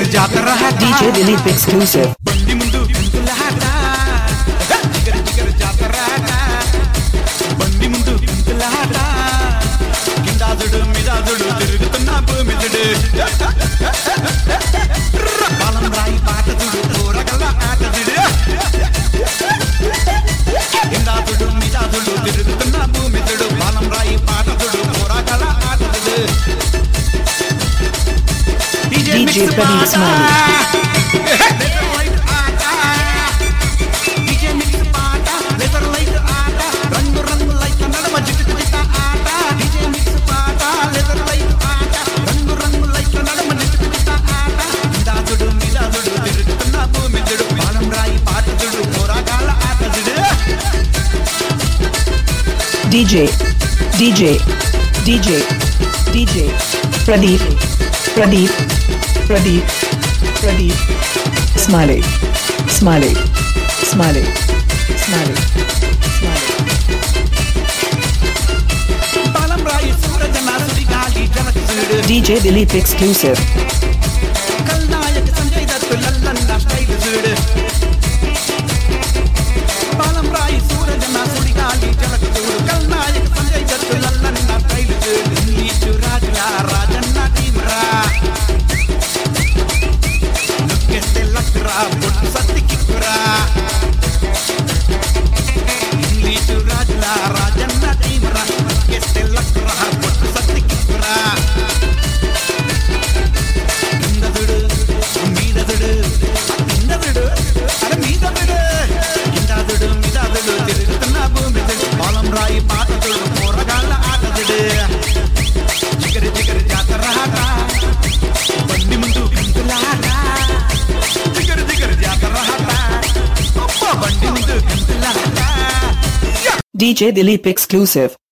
DJ Dilip exclusive. బండి ముందు కుంకులాట జిగర్ జిగర్ జాతరాట బండి ముందు కుంకులాట కిందాదుడు మిదాదుడు తిరుగుతున్న భూమిదుడు బాలం రాయి పాటదుడు కూరగల్ల ఆటదుడు కిందాదుడు మిదాదుడు తిరుగుతున్న భూమిదుడు బాలం రాయి పాటదుడు కూరగల్ల ఆటదుడు DJ Pradeep Smiley. DJ Pradeep Smiley. DJ Dilip exclusive. DJ Dilip exclusive.